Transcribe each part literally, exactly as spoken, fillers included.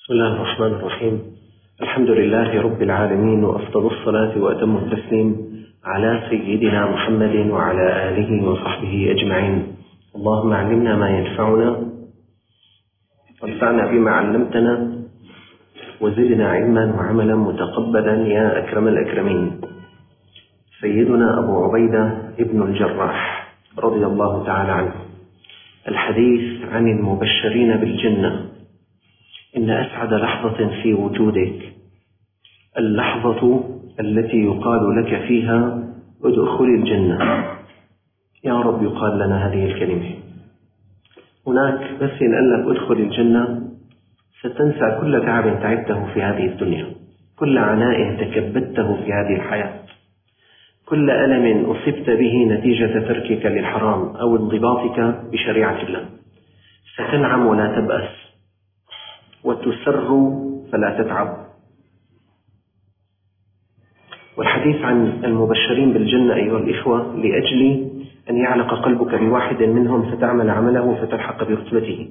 بسم الله الرحمن الرحيم. الحمد لله رب العالمين، وأفضل الصلاة وأتم التسليم على سيدنا محمد وعلى آله وصحبه أجمعين. اللهم علمنا ما ينفعنا وانفعنا بما علمتنا وزدنا علما وعملا متقبلا يا أكرم الأكرمين. سيدنا أبو عبيدة ابن الجراح رضي الله تعالى عنه، الحديث عن المبشرين بالجنة. إن أسعد لحظة في وجودك اللحظة التي يقال لك فيها ادخل الجنة. يا رب يقال لنا هذه الكلمة. هناك بس ينقال لك ادخل الجنة ستنسى كل تعب تعبته في هذه الدنيا، كل عناء تكبدته في هذه الحياة، كل ألم أصبت به نتيجة تركك للحرام أو انضباطك بشريعة الله. ستنعم ولا تبأس، وتسر فلا تتعب. والحديث عن المبشرين بالجنة أيها الإخوة لأجل أن يعلق قلبك بواحد منهم فتعمل عمله فتلحق برتبته.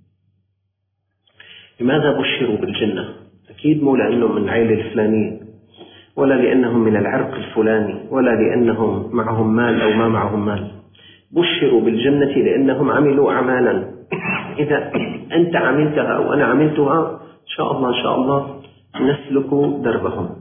لماذا بشروا بالجنة؟ أكيد مو لأنهم من العائلة الفلانية، ولا لأنهم من العرق الفلاني، ولا لأنهم معهم مال أو ما معهم مال. بشروا بالجنة لأنهم عملوا أعمالا إذا أنت عملتها أو أنا عملتها إن شاء الله إن شاء الله نسلك دربهم.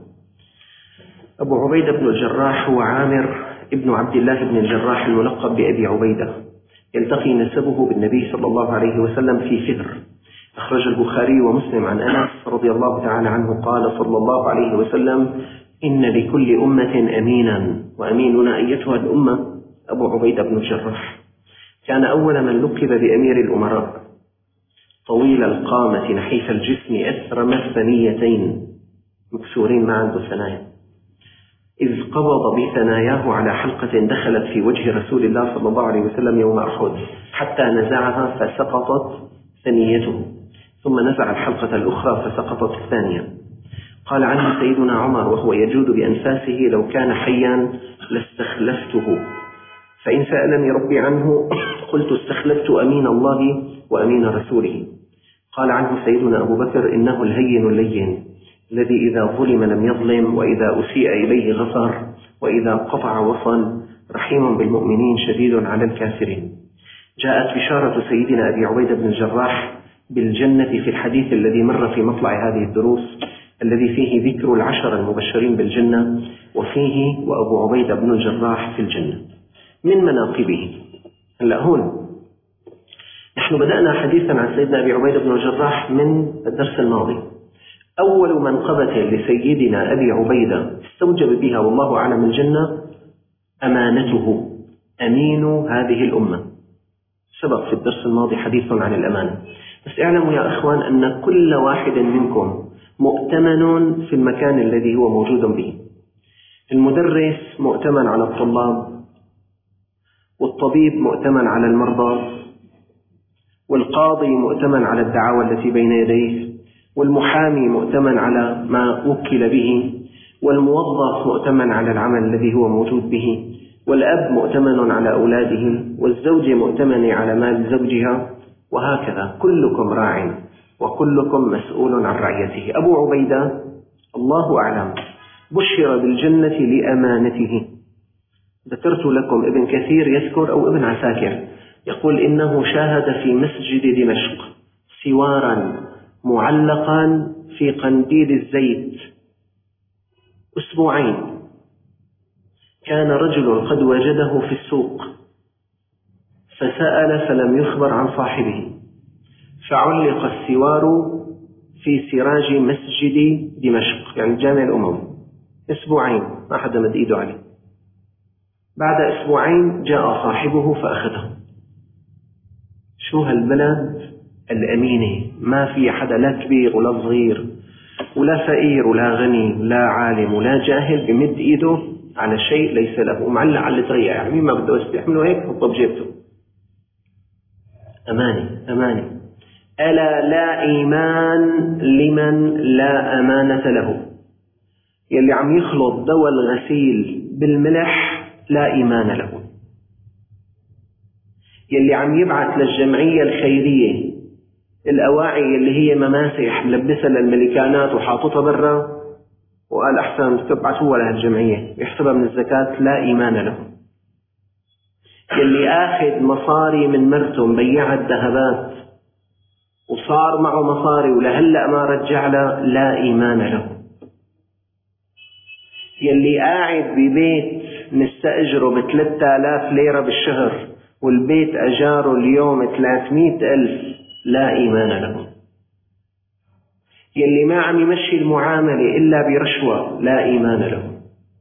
أبو عبيدة بن الجراح هو عامر ابن عبد الله بن الجراح الملقب بأبي عبيدة، يلتقي نسبه بالنبي صلى الله عليه وسلم في فهر. أخرج البخاري ومسلم عن أنس رضي الله تعالى عنه قال صلى الله عليه وسلم: إن لكل أمة أمينا، وأميننا أيتها الأمة أبو عبيدة بن الجراح. كان أول من لقب بأمير الأمراء، طويل القامة نحيف الجسم أثرم الثنيتين، مكسورين ما عنده ثنايا، إذ قبض بثناياه على حلقة دخلت في وجه رسول الله صلى الله عليه وسلم يوم أحد حتى نزعها فسقطت ثنيته، ثم نزع الحلقة الأخرى فسقطت الثانية. قال عنه سيدنا عمر وهو يجود بأنفاسه: لو كان حيا لاستخلفته، فإن سألني ربي عنه قلت استخلفت أمين الله وأمين رسوله. قال عنه سيدنا أبو بكر: إنه الهين اللين الذي إذا ظلم لم يظلم، وإذا أسيء إليه غفر، وإذا قطع وصل، رحيم بالمؤمنين شديد على الكافرين. جاءت بشارة سيدنا أبي عبيدة بن الجراح بالجنة في الحديث الذي مر في مطلع هذه الدروس، الذي فيه ذكر العشر المبشرين بالجنة، وفيه وأبو عبيدة بن الجراح في الجنة. من مناقبه هلأ هون نحن بدأنا حديثا عن سيدنا أبي عبيدة بن الجراح من الدرس الماضي. أول منقبة لسيدنا أبي عبيدة استوجب بها والله أعلم الجنة أمانته، أمين هذه الأمة. سبق في الدرس الماضي حديث عن الأمانة، بس اعلموا يا أخوان أن كل واحد منكم مؤتمن في المكان الذي هو موجود به. المدرس مؤتمن على الطلاب، والطبيب مؤتمن على المرضى، والقاضي مؤتمن على الدعاوى التي بين يديه، والمحامي مؤتمن على ما وكل به، والموظف مؤتمن على العمل الذي هو موجود به، والأب مؤتمن على أولاده، والزوجة مؤتمنة على مال زوجها، وهكذا. كلكم راع وكلكم مسؤول عن رعيته. أبو عبيدة الله أعلم بشر بالجنة لأمانته. ذكرت لكم ابن كثير يذكر أو ابن عساكر يقول إنه شاهد في مسجد دمشق سوارا معلقا في قنديل الزيت أسبوعين. كان رجل قد وجده في السوق فسأل فلم يخبر عن صاحبه، فعلق السوار في سراج مسجد دمشق يعني الجامع الأموي أسبوعين، ما حدا مد إيده عليه. بعد أسبوعين جاء صاحبه فأخذه. شو هالبلد الأمينة، ما في حدا لا كبير ولا صغير ولا فقير ولا غني ولا عالم ولا جاهل بمد إيده على شيء ليس له، ومعلق على الطريقة يعني مين ما بده يستحمله هيك حطه بجيبته. أماني أماني. ألا لا إيمان لمن لا أمانة له. يلي عم يخلط دواء الغسيل بالملح لا إيمان له. يلي عم يبعث للجمعية الخيرية الأواعي اللي هي مماسح ملبسها للملكانات وحاططها برا وقال أحسن تبعتوها لهالجمعية يحسبها من الزكاة، لا إيمان له. اللي آخذ مصاري من مرته مبيعها الذهبات وصار معه مصاري ولهلأ ما رجع له، لا إيمان له. يلي قاعد ببيت مستأجره بثلاثة آلاف ليرة بالشهر والبيت أجاره اليوم ثلاثمائة ألف، لا إيمان له. يلي ما عم يمشي المعاملة إلا برشوة، لا إيمان له.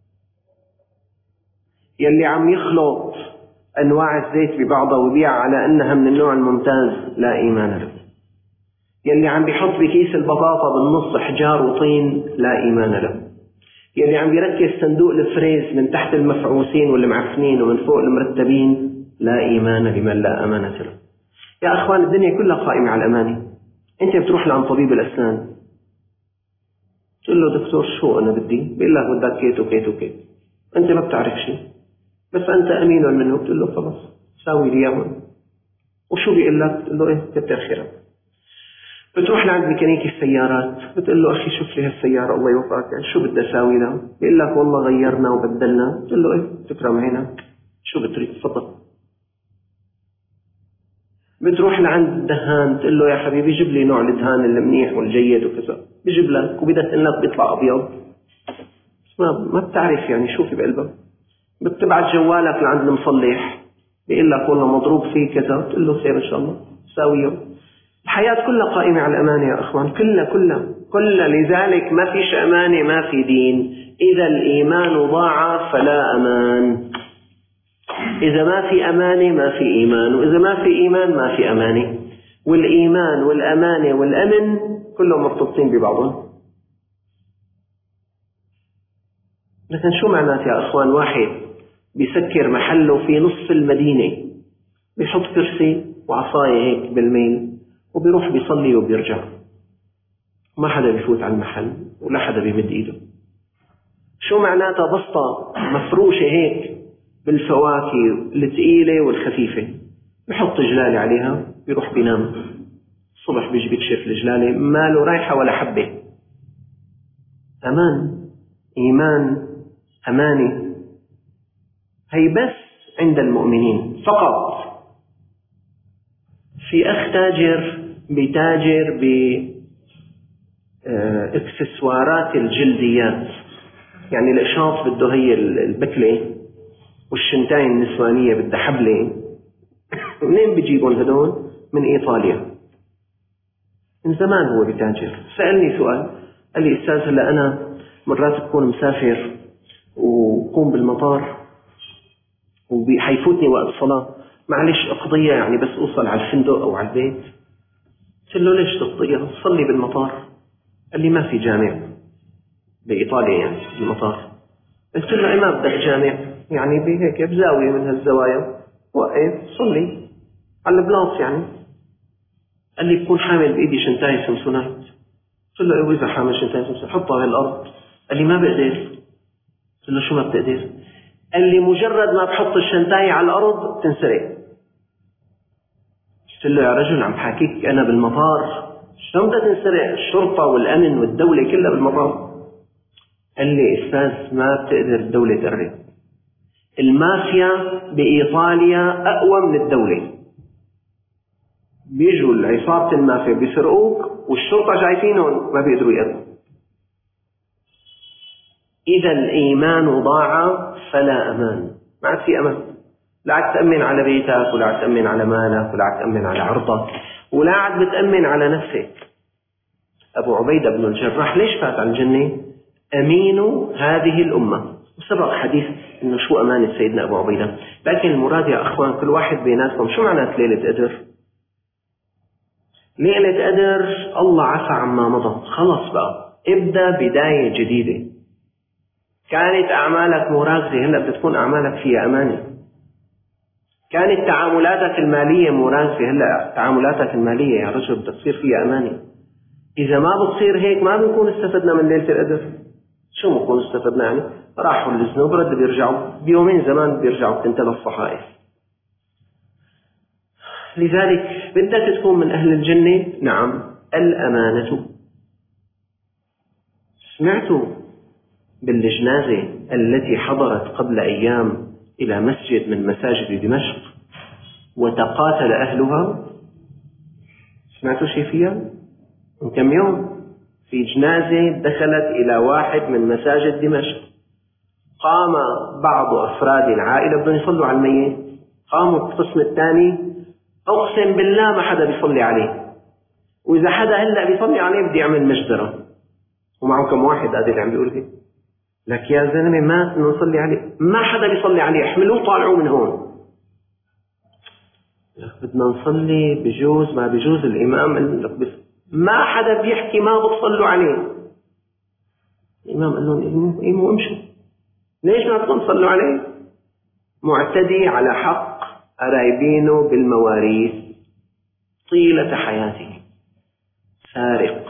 يلي عم يخلط أنواع الزيت ببعضها ويبيع على أنها من النوع الممتاز، لا إيمان له. يلي عم بيحط بكيس البطاطا بالنص حجار وطين، لا إيمان له. يلي عم بيركز صندوق الفريز من تحت المفعوسين والمعفنين ومن فوق المرتبين، لا إيمان لمن لا أمانة له. يا أخوان الدنيا كلها قائمة على الأمانة. أنت بتروح لعن طبيب الأسنان تقول له دكتور شو أنا بدي؟ بيقول لك بدك كيت وكيت وكيت، أنت ما بتعرف شيء بس أنت أمين منه، بتقول له خلاص ساوي لي إياهم. وشو بيقول لك؟ بتقول له إيه كتر خيرك. بتروح لعند ميكانيكي السيارات بتقول له أخي شوف لي هالسيارة الله يوفقك، يعني شو بدي أساوي لها؟ بيقول لك والله غيرنا وبدلنا، بتقول له إيه تكرم عينك شو بتريد تفضل. بتروح لعند الدهان تقول له يا حبيبي جيب لي نوع الدهان المنيح والجيد وكذا، بيجيب لك وبدك لك بيطلع أبيض، ما ما بتعرف يعني شو في بقلبك. بتبعت جوالك لعند المصلح بيقول لك والله مضروب فيه كذا، تقول له خير إن شاء الله ساويه. الحياة كلها قائمة على الأمانة يا أخوان، كلها كلها كلها. لذلك ما فيش أمانة ما في دين. إذا الإيمان ضاع فلا أمان. إذا ما في أمانة ما في إيمان، وإذا ما في إيمان ما في أمانة. والإيمان والأمانة والأمن كلهم مرتبطين ببعضهم. لكن شو معنات يا أخوان واحد بيسكر محله في نصف المدينة، بيحط كرسي وعصاية هيك بالميل وبيروح بيصلي وبيرجع، ما حدا بيفوت على المحل ولا حدا بيمد إيده؟ شو معناتها بسطة مفروشة هيك بالفواكه الثقيلة والخفيفة، بيحط جلالة عليها بيروح بينام، الصبح بيجي بيكشف الجلالة ما له رايحة ولا حبة. أمان، إيمان، أمانة، هي بس عند المؤمنين فقط. في أخ تاجر بتاجر بإكسسوارات الجلديات، يعني الإشاط بده هي البكلة والشنتاين النسوانية بدها حبلة. منين بيجيبون هدول؟ من إيطاليا. من زمان هو بتاجر. سألني سؤال قال لي أستاذ هلا أنا مرات بكون مسافر وقوم بالمطار وحيفوتني وقت صلاة، معلش أقضيها يعني بس أوصل على الفندق أو على البيت. قلت له ليش تقضيها؟ صلي بالمطار. قال لي ما في جامع بإيطاليا يعني بالمطار. قلت له إيه ما بدك جامع يعني بهيك بزاوية من هالزوايا وقف صلي على البلاط يعني. قال لي بكون حامل بإيدي شنتاي سمسونايت. قلت له إيه وإذا حامل شنتاي سمسونايت حطها على الأرض. قال لي ما بقدر. قلت له شو ما بتقدر؟ قال لي مجرد ما بحط الشنتاي على الأرض تنسرق. قلت له يا رجل عم حاكيك أنا بالمطار، شلون بدها تنسرق؟ الشرطة والأمن والدولة كلها بالمطار. قال لي أستاذ ما بتقدر الدولة تقرب، المافيا بإيطاليا أقوى من الدولة، بيجوا العصابة المافيا بيسرقوك والشرطة شايفينهم ما بيقدروا يقربوا. إذا الإيمان ضاع فلا أمان، ما عاد في أمان. لا عاد تأمن على بيتك ولا عاد تأمن على مالك ولا عاد تأمن على عرضك ولا عاد بتأمن على نفسك. أبو عبيدة بن الجراح ليش فات على الجنة؟ أمين هذه الأمة. وسبق حديث إنه شو أمانة سيدنا أبو عبيدة. لكن المراد يا أخوان كل واحد بيناتكم شو معنات ليلة قدر؟ ليلة قدر الله عفى عما مضى، خلص بقى ابدأ بداية جديدة. كانت أعمالك مراكزة هلأ بتكون أعمالك فيها أمانة. كانت تعاملاتك المالية مراكزة هلأ تعاملاتك المالية يا رجل بتصير فيها أمانة. إذا ما بتصير هيك ما بنكون استفدنا من ليلة القدر. شو بنكون استفدنا يعني؟ راحوا الذنوب رد بيرجعوا بيومين زمان بيرجعوا تنتهي الصحائف. لذلك بدك تكون من أهل الجنة؟ نعم، الأمانة. سمعتوا بالجنازة التي حضرت قبل أيام إلى مسجد من مساجد دمشق وتقاتل أهلها؟ سمعتوا شيء فيها؟ من كم يوم في جنازة دخلت إلى واحد من مساجد دمشق، قام بعض أفراد العائلة بدهم يصلوا على الميت، قاموا القسم الثاني أقسم بالله ما حدا بيصلي عليه، وإذا حدا هلأ بيصلي عليه بدي يعمل مجزرة، ومعه كم واحد هذا اللي عم بيقول لي لك يا زلمة مات إنه نصلي عليه، ما حدا بيصلي عليه، احملوه طالعوه من هون. بدنا نصلي بجوز ما بجوز، الإمام لك بس ما حدا بيحكي ما بتصلوا عليه. الإمام قال لهم قيموا امشوا، ليش ما بدكم تصلوا عليه؟ معتدي على حق قرايبينه بالمواريث طيلة حياته، سارق.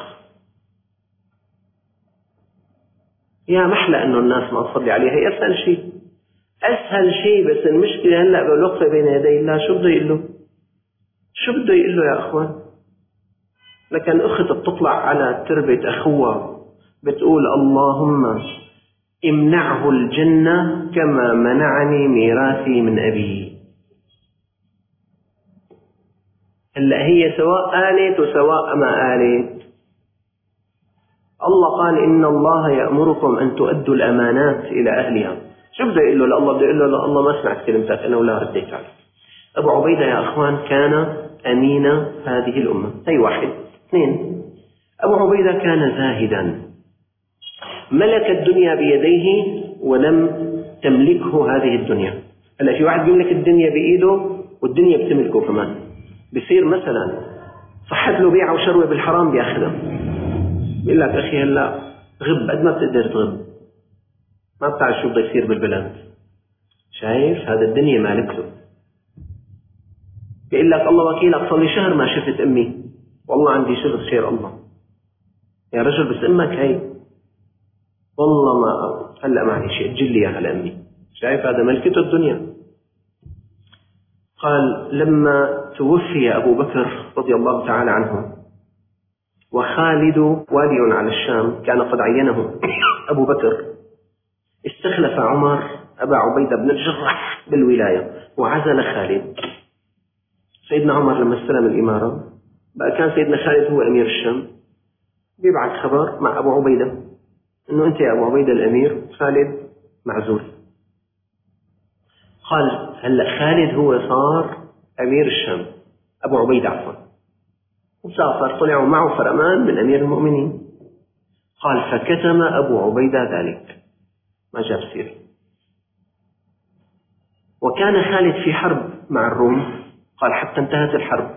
يا محلى انه الناس ما تصلي عليه، هي اسهل شيء، اسهل شيء. بس المشكلة هلا بالوقفة بين يدي الله شو بده يقول له؟ شو بده يقول له يا اخوان؟ لكن اخت بتطلع على تربة اخوها بتقول اللهم امنعه الجنة كما منعني ميراثي من ابي. هلا هي سواء آلت وسواء ما آلت. الله قال إن الله يأمركم أن تؤدوا الأمانات إلى أهلها. شو بده يقول له لله؟ بده يقول له لله ما سمعت كلمتك أنا ولا رديت عليك. أبو عبيدة يا أخوان كان أمين هذه الأمة. هي واحد. اثنين، أبو عبيدة كان زاهدا، ملك الدنيا بيديه ولم تملكه هذه الدنيا. هلا في واحد بيملك الدنيا بإيده والدنيا بتملكه كمان. بصير مثلا صحت له بيعة وشروة بالحرام بياخذها، بيقول لك أخي هلا غب قد ما بتقدر تغب، ما بتعرف شو بده يصير بالبلد. شايف هذا الدنيا مالكته. بيقول لك الله وكيلك صار لي شهر ما شفت أمي، والله عندي شغل خير الله. يا رجل بس أمك هي والله ما هلا معي شيء تجلي يا هلا أمي. شايف هذا ملكته الدنيا. قال لما توفي أبو بكر رضي الله تعالى عنه وخالد والي على الشام كان قد عينه أبو بكر، استخلف عمر أبا عبيدة بن الجراح بالولاية وعزل خالد. سيدنا عمر لما استلم الإمارة بقى كان سيدنا خالد هو أمير الشام، بيبعث خبر مع أبو عبيدة إنه أنت يا أبو عبيدة الأمير، خالد معزول. قال هلأ خالد هو صار أمير الشام، أبو عبيدة عفوا، وسافر طلعوا معه فرمان من أمير المؤمنين. قال فكتم أبو عبيدة ذلك، ما جاب سير. وكان خالد في حرب مع الروم، قال حتى انتهت الحرب،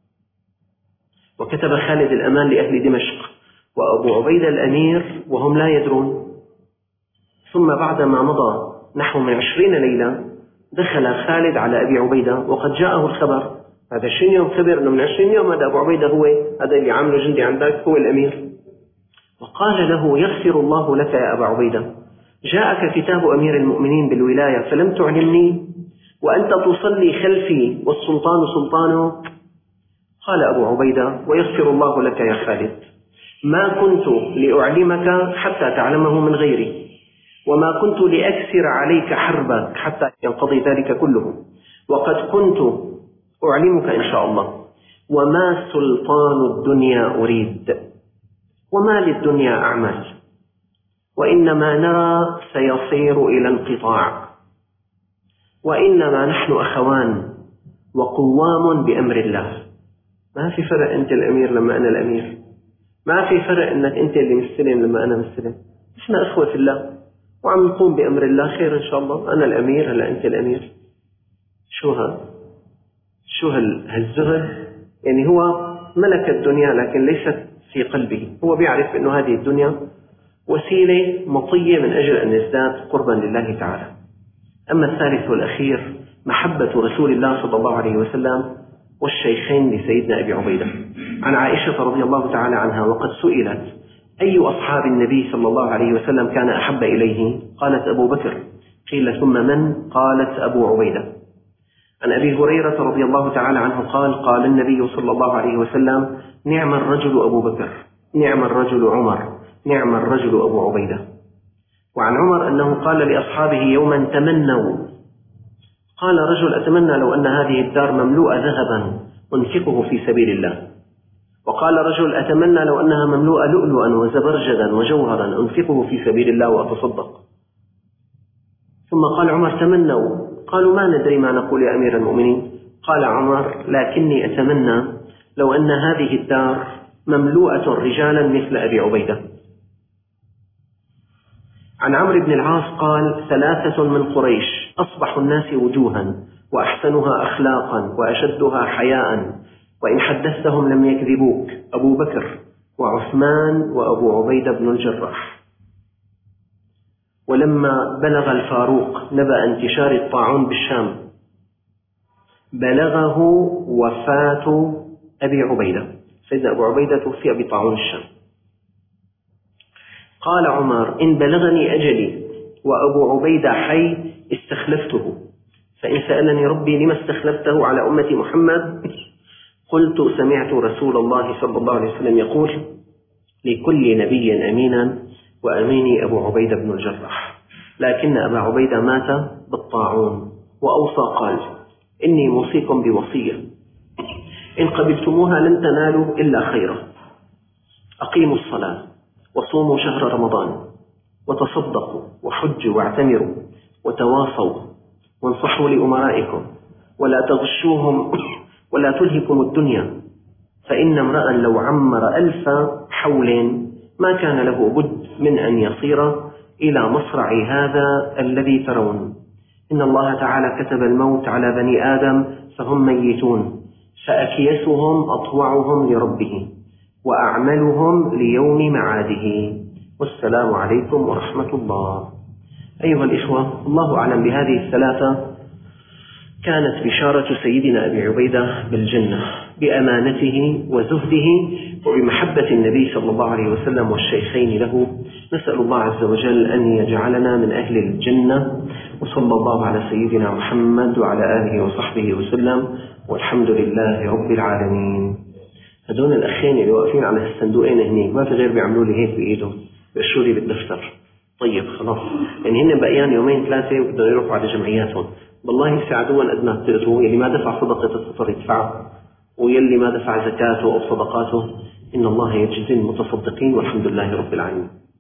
وكتب خالد الأمان لأهل دمشق وأبو عبيدة الأمير وهم لا يدرون. ثم بعدما مضى نحو من عشرين ليلة دخل خالد على أبي عبيدة وقد جاءه الخبر. هذا عشرين يوم خبر أنه من عشرين يوم هذا أبو عبيدة هو هذا اللي عامله جندي عندك هو الأمير. وقال له يغفر الله لك يا أبا عبيدة، جاءك كتاب أمير المؤمنين بالولاية فلم تعلمني وأنت تصلي خلفي والسلطان سلطانه. قال أبو عبيدة ويغفر الله لك يا خالد، ما كنت لأعلمك حتى تعلمه من غيري، وما كنت لأكسر عليك حربك حتى ينقضي ذلك كله، وقد كنت أعلمك إن شاء الله، وما سلطان الدنيا أريد وما للدنيا أعمل، وإنما نرى سيصير إلى انقطاع، وإنما نحن أخوان وقوام بأمر الله. ما في فرق أنت الأمير لما أنا الأمير، ما في فرق أنك أنت اللي مستلم لما أنا مستلم، إحنا أخوة في الله وعم نقوم بأمر الله خير إن شاء الله. أنا الأمير هلا أنت الأمير. شو هذا؟ شو هالزهد؟ يعني هو ملك الدنيا لكن ليست في قلبه، هو بيعرف أنه هذه الدنيا وسيلة مطية من أجل أن يزداد قربا لله تعالى. أما الثالث والأخير محبة رسول الله صلى الله عليه وسلم والشيخين لسيدنا أبي عبيدة. عن عائشة رضي الله تعالى عنها وقد سئلت أي أصحاب النبي صلى الله عليه وسلم كان أحب إليه؟ قالت أبو بكر. قيل ثم من؟ قالت أبو عبيدة. عن أبي هريرة رضي الله تعالى عنه قال قال النبي صلى الله عليه وسلم: نعم الرجل أبو بكر، نعم الرجل عمر، نعم الرجل أبو عبيدة. وعن عمر أنه قال لأصحابه يوما: تمنوا. قال رجل: أتمنى لو أن هذه الدار مملوءة ذهبا أنفقه في سبيل الله. وقال رجل: أتمنى لو أنها مملوءة لؤلؤا وزبرجدا وجوهرا أنفقه في سبيل الله وأتصدق. ثم قال عمر: تمنوا. قالوا: ما ندري ما نقول يا أمير المؤمنين. قال عمر: لكني أتمنى لو أن هذه الدار مملوءة رجالا مثل أبي عبيدة. عن عمرو بن العاص قال: ثلاثة من قريش أصبح الناس وجوها وأحسنها أخلاقا وأشدها حياء، وإن حدثتهم لم يكذبوك: أبو بكر وعثمان وأبو عبيدة بن الجراح. ولما بلغ الفاروق نبأ انتشار الطاعون بالشام بلغه وفاة أبي عبيدة، سيدنا أبو عبيدة توفي بطاعون الشام. قال عمر: إن بلغني أجلي وأبو عبيدة حي استخلفته، فإن سألني ربي لما استخلفته على أمة محمد قلت: سمعت رسول الله صلى الله عليه وسلم يقول: لكل نبي أمينا وأميني أبو عبيدة بن الجراح، لكن أبا عبيدة مات بالطاعون. وأوصى قال: إني موصيكم بوصية إن قبلتموها لن تنالوا إلا خيرا. أقيموا الصلاة وصوموا شهر رمضان وتصدقوا وحجوا واعتمروا وتواصوا وانصحوا لأمرائكم ولا تغشوهم ولا تلهكم الدنيا، فإن امرأ لو عمر ألف حول ما كان له بد من أن يصير إلى مصرع هذا الذي ترون. إن الله تعالى كتب الموت على بني آدم فهم ميتون، فأكيسهم أطوعهم لربه وأعملهم ليوم معاده. والسلام عليكم ورحمة الله. أيها الإخوة، الله أعلم بهذه الثلاثة كانت بشارة سيدنا أبي عبيدة بالجنة بأمانته وزهده وبمحبة النبي صلى الله عليه وسلم والشيخين له. نسأل الله عز وجل أن يجعلنا من أهل الجنة، وصلى الله على سيدنا محمد وعلى آله وصحبه وسلم، والحمد لله رب العالمين. هدول الأخين اللي واقفين على الصندوقين هنيك ما في غير بيعملوا لي هيك بإيدهم، بيقشوا لي بالدفتر. طيب خلاص، يعني هن بقيان يومين ثلاثة وبدهم يروحوا على جمعياتهم. والله يساعدون قد ما قدرتوا. يلي ما دفع صدقة الفطر يدفعها، ويلي ما دفع زكاته أو صدقاته. إن الله يجزي المتصدقين، والحمد لله رب العالمين.